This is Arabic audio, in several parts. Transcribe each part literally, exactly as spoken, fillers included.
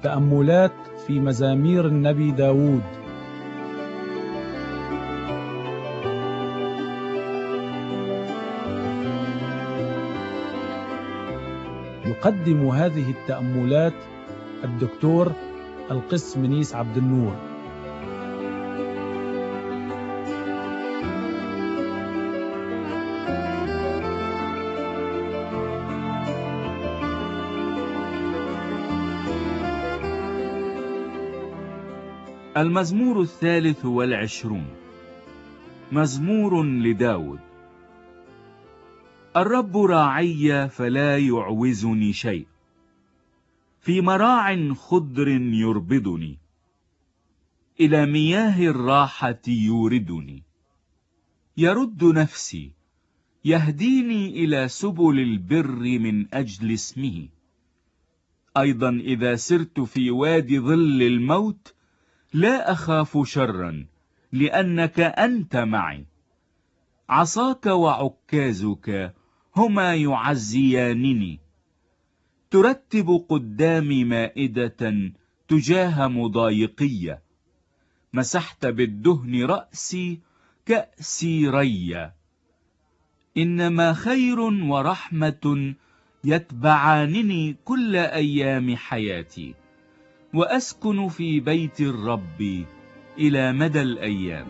تأملات في مزامير النبي داود. يقدم هذه التأملات الدكتور القس منيس عبد النور. المزمور الثالث والعشرون، مزمور لداود. الرب راعي فلا يعوزني شيء، في مراع خضر يربضني، إلى مياه الراحة يوردني. يرد نفسي، يهديني إلى سبل البر من أجل اسمه. أيضا إذا سرت في وادي ظل الموت لا أخاف شرا، لأنك أنت معي. عصاك وعكازك هما يعزيانني. ترتب قدامي مائدة تجاه مضايقية. مسحت بالدهن رأسي، كأسي ريا. إنما خير ورحمة يتبعانني كل أيام حياتي، وأسكن في بيت الرب إلى مدى الأيام.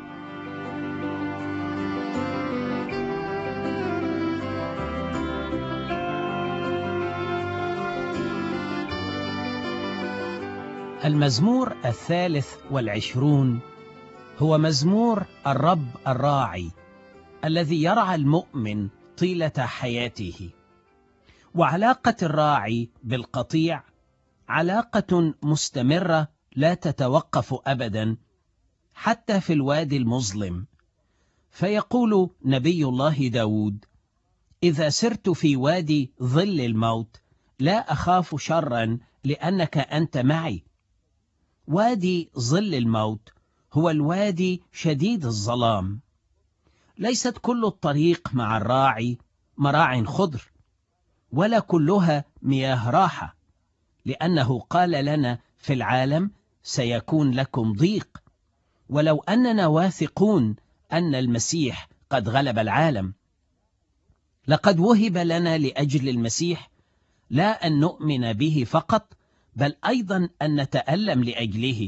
المزمور الثالث والعشرون هو مزمور الرب الراعي الذي يرعى المؤمن طيلة حياته. وعلاقة الراعي بالقطيع علاقة مستمرة لا تتوقف أبدا حتى في الوادي المظلم. فيقول نبي الله داود: إذا سرت في وادي ظل الموت لا أخاف شرا، لأنك أنت معي. وادي ظل الموت هو الوادي شديد الظلام. ليست كل الطريق مع الراعي مراع خضر، ولا كلها مياه راحة، لأنه قال لنا في العالم سيكون لكم ضيق، ولو أننا واثقون أن المسيح قد غلب العالم. لقد وهب لنا لأجل المسيح لا أن نؤمن به فقط، بل أيضا أن نتألم لأجله.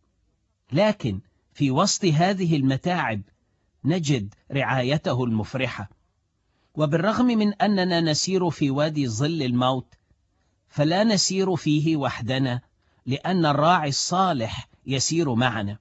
لكن في وسط هذه المتاعب نجد رعايته المفرحة. وبالرغم من أننا نسير في وادي ظل الموت، فلا نسير فيه وحدنا، لأن الراعي الصالح يسير معنا.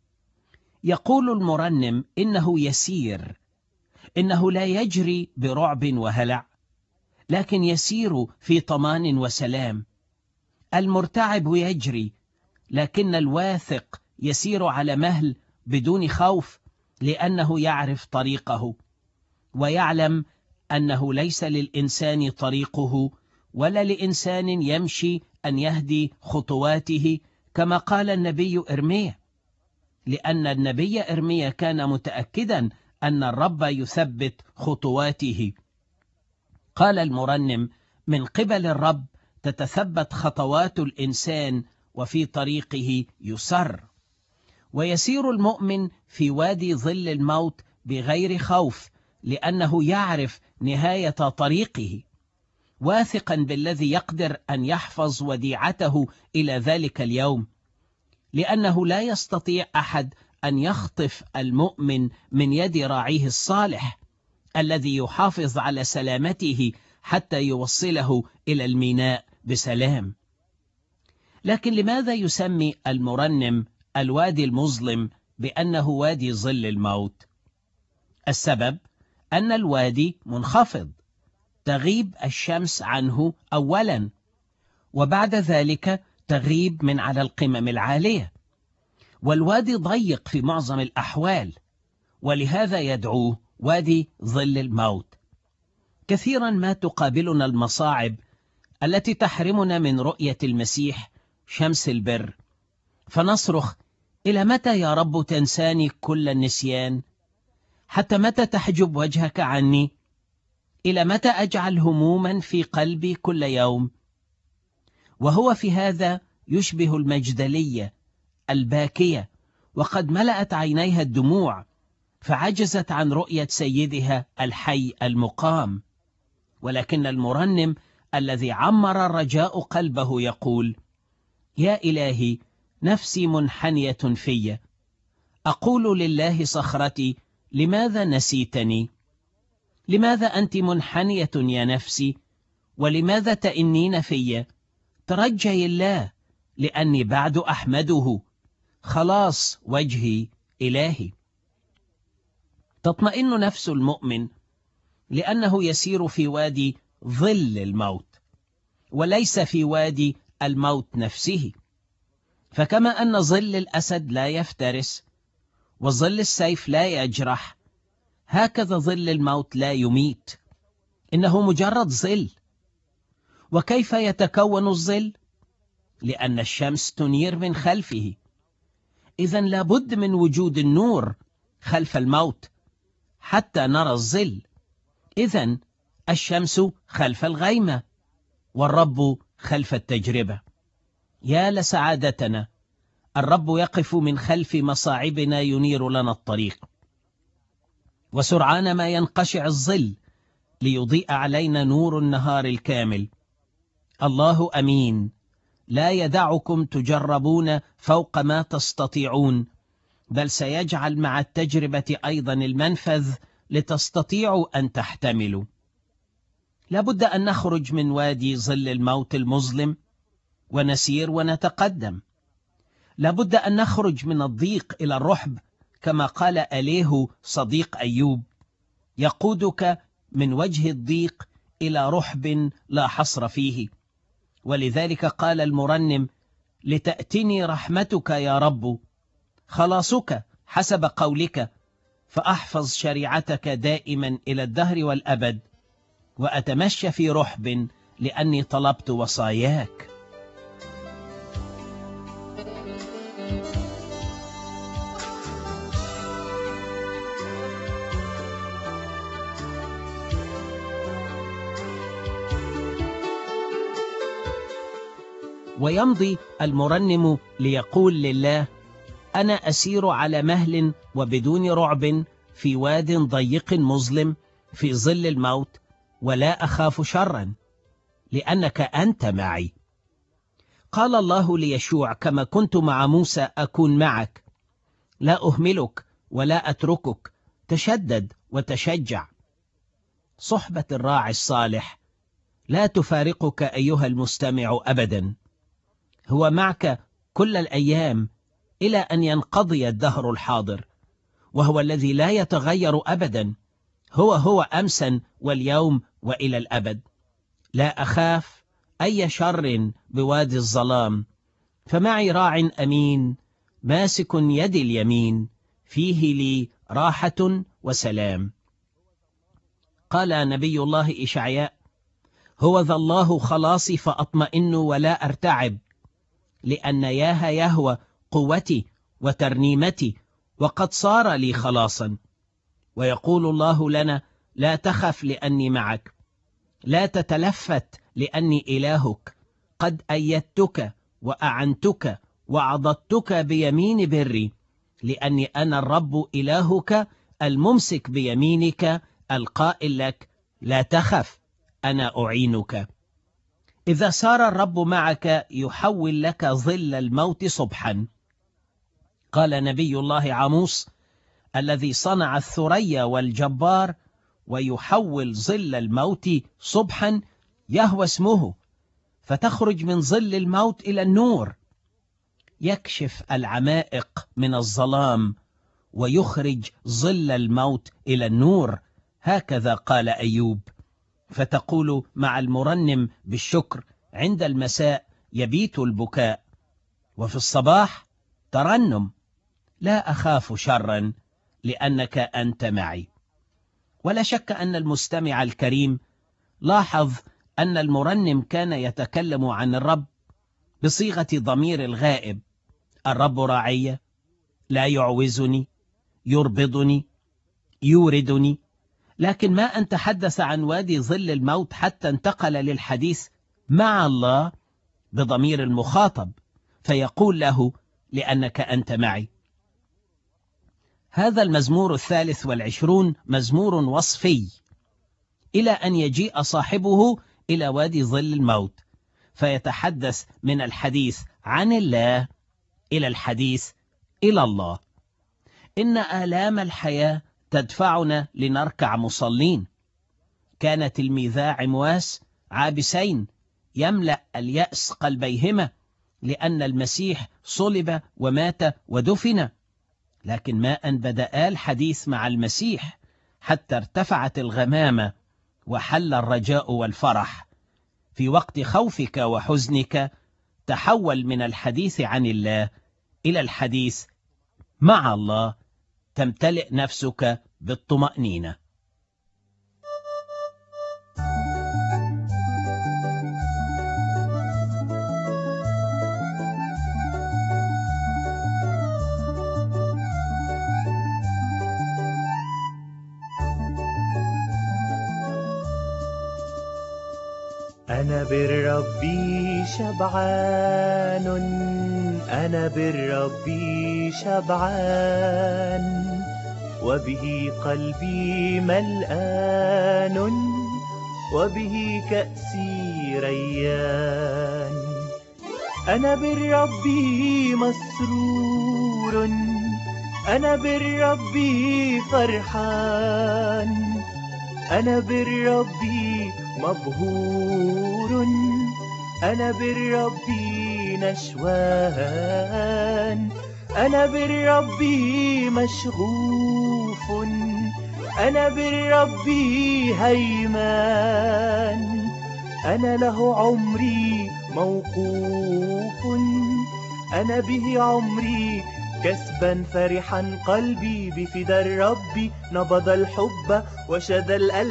يقول المرنم إنه يسير، إنه لا يجري برعب وهلع، لكن يسير في طمان وسلام. المرتعب يجري، لكن الواثق يسير على مهل بدون خوف، لأنه يعرف طريقه، ويعلم أنه ليس للإنسان طريقه، ولا لإنسان يمشي أن يهدي خطواته، كما قال النبي إرميا. لأن النبي إرميا كان متأكدا أن الرب يثبت خطواته. قال المرنم: من قبل الرب تتثبت خطوات الإنسان، وفي طريقه يسر. ويسير المؤمن في وادي ظل الموت بغير خوف، لأنه يعرف نهاية طريقه، واثقا بالذي يقدر أن يحفظ وديعته إلى ذلك اليوم، لأنه لا يستطيع أحد أن يخطف المؤمن من يد راعيه الصالح الذي يحافظ على سلامته حتى يوصله إلى الميناء بسلام. لكن لماذا يسمي المرنم الوادي المظلم بأنه وادي ظل الموت؟ السبب أن الوادي منخفض، تغيب الشمس عنه أولا، وبعد ذلك تغيب من على القمم العالية. والوادي ضيق في معظم الأحوال، ولهذا يدعوه وادي ظل الموت. كثيرا ما تقابلنا المصاعب التي تحرمنا من رؤية المسيح شمس البر، فنصرخ: إلى متى يا رب تنساني كل النسيان؟ حتى متى تحجب وجهك عني؟ إلى متى أجعل هموما في قلبي كل يوم؟ وهو في هذا يشبه المجدلية الباكية، وقد ملأت عينيها الدموع فعجزت عن رؤية سيدها الحي المقام. ولكن المرنم الذي عمر الرجاء قلبه يقول: يا إلهي، نفسي منحنية في، أقول لله صخرتي لماذا نسيتني؟ لماذا أنت منحنية يا نفسي؟ ولماذا تئنين في؟ ترجي الله، لأني بعد أحمده، خلاص وجهي إلهي. تطمئن نفس المؤمن لأنه يسير في وادي ظل الموت وليس في وادي الموت نفسه. فكما أن ظل الأسد لا يفترس وظل السيف لا يجرح، هكذا ظل الموت لا يميت، إنه مجرد ظل. وكيف يتكون الظل؟ لأن الشمس تنير من خلفه، إذن لابد من وجود النور خلف الموت حتى نرى الظل. إذن الشمس خلف الغيمة والرب خلف التجربة. يا لسعادتنا، الرب يقف من خلف مصاعبنا ينير لنا الطريق، وسرعان ما ينقشع الظل ليضيء علينا نور النهار الكامل. الله أمين، لا يدعكم تجربون فوق ما تستطيعون، بل سيجعل مع التجربة أيضا المنفذ لتستطيعوا أن تحتملوا. لابد أن نخرج من وادي ظل الموت المظلم ونسير ونتقدم. لابد أن نخرج من الضيق إلى الرحب، كما قال أليه صديق أيوب: يقودك من وجه الضيق إلى رحب لا حصر فيه. ولذلك قال المرنم: لتأتني رحمتك يا رب، خلاصك حسب قولك، فأحفظ شريعتك دائما إلى الدهر والأبد، وأتمشى في رحب لأني طلبت وصاياك. ويمضي المرنم ليقول لله: أنا أسير على مهل وبدون رعب في واد ضيق مظلم في ظل الموت، ولا أخاف شرا لأنك أنت معي. قال الله ليشوع: كما كنت مع موسى أكون معك، لا أهملك ولا أتركك، تشدد وتشجع. صحبة الراعي الصالح لا تفارقك أيها المستمع أبدا، هو معك كل الأيام إلى أن ينقضي الدهر الحاضر، وهو الذي لا يتغير أبدا، هو هو أمسا واليوم وإلى الأبد. لا أخاف أي شر بوادي الظلام، فمعي راع أمين ماسك يدي اليمين، فيه لي راحة وسلام. قال نبي الله إشعياء: هو ذا الله خلاصي فأطمئن ولا أرتعب، لأن ياها يهوى قوتي وترنيمتي، وقد صار لي خلاصا. ويقول الله لنا: لا تخف لأني معك، لا تتلفت لأني إلهك، قد أيدتك وأعنتك وعضدتك بيمين بري، لأني أنا الرب إلهك الممسك بيمينك القائل لك: لا تخف، أنا أعينك. إذا سار الرب معك يحول لك ظل الموت صبحا. قال نبي الله عموس: الذي صنع الثريا والجبار ويحول ظل الموت صبحا يهوى اسمه، فتخرج من ظل الموت إلى النور، يكشف العمائق من الظلام ويخرج ظل الموت إلى النور. هكذا قال أيوب. فتقول مع المرنم بالشكر: عند المساء يبيت البكاء، وفي الصباح ترنم: لا أخاف شرا لأنك أنت معي. ولا شك أن المستمع الكريم لاحظ أن المرنم كان يتكلم عن الرب بصيغة ضمير الغائب: الرب راعي، لا يعوزني، يربضني، يوردني. لكن ما أن تحدث عن وادي ظل الموت حتى انتقل للحديث مع الله بضمير المخاطب، فيقول له: لأنك أنت معي. هذا المزمور الثالث والعشرون مزمور وصفي، إلى أن يجيء صاحبه إلى وادي ظل الموت، فيتحدث من الحديث عن الله إلى الحديث إلى الله. إن آلام الحياة تدفعنا لنركع مصلين. كان تلميذا عمواس عابسين يملأ اليأس قلبيهما، لأن المسيح صلب ومات ودفن، لكن ما أن بدأ الحديث مع المسيح حتى ارتفعت الغمامة وحل الرجاء والفرح. في وقت خوفك وحزنك تحول من الحديث عن الله إلى الحديث مع الله، تمتلئ نفسك بالطمأنينة. أنا بالرب شبعان، أنا بالرب شبعان، وبه قلبي ملآن، وبه كأسي ريان. أنا بالرب مسرور، أنا بالرب فرحان، أنا بالرب مبهور، أنا بالرب نشوان، أنا بالرب مشغوف، أنا بالرب هيمان، أنا له عمري موقوف، أنا به عمري كسبا فرحا قلبي، بفدا الرب نبض الحب وشد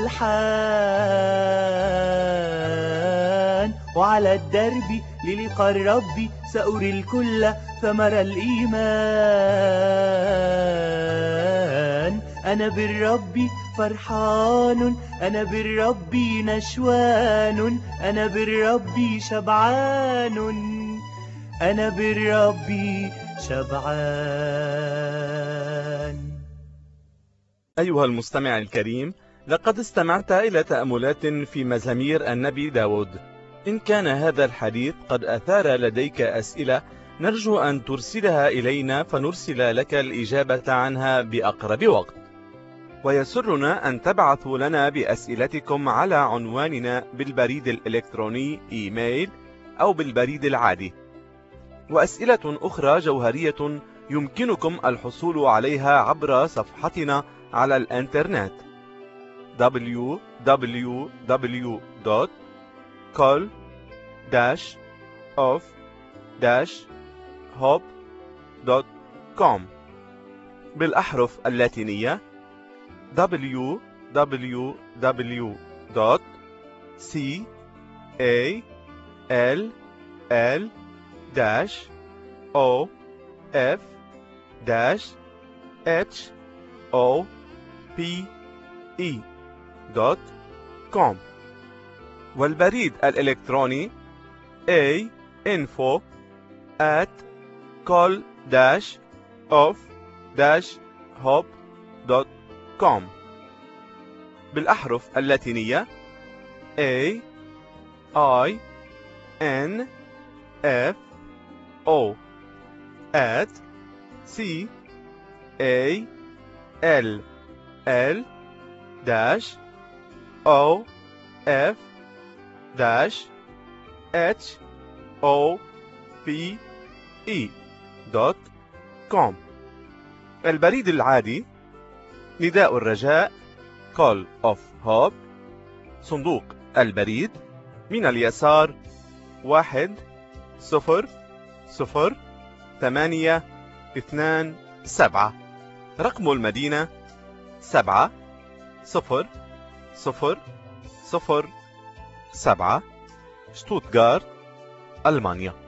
الألحان، وعلى الدرب للقاء الرب سأري الكل ثمر الإيمان. أنا بالرب فرحان، أنا بالرب نشوان، أنا بالرب شبعان، أنا بالرب شبعان. أيها المستمع الكريم، لقد استمعت إلى تأملات في مزامير النبي داود. إن كان هذا الحديث قد أثار لديك أسئلة، نرجو أن ترسلها إلينا فنرسل لك الإجابة عنها بأقرب وقت. ويسرنا أن تبعثوا لنا بأسئلتكم على عنواننا بالبريد الإلكتروني إيميل أو بالبريد العادي. وأسئلة أخرى جوهرية يمكنكم الحصول عليها عبر صفحتنا على الإنترنت دبليو دبليو دبليو دوت كول داش أوف داش هوب دوت كوم بالأحرف اللاتينية دبليو دبليو دبليو دوت سي إيه إل إل داش او اف داش اتش او بي اي دوت كوم، والبريد الإلكتروني a info at call dash of dash hop دوت كوم بالأحرف اللاتينية a i n f O at C A L L dash O F dash H O P E دوت كوم. البريد العادي نداء الرجاء Call of Hope، صندوق البريد من اليسار واحد صفر صفر ثمانية اثنان سبعة، رقم المدينة سبعة صفر صفر صفر سبعة، شتوتغارت، ألمانيا.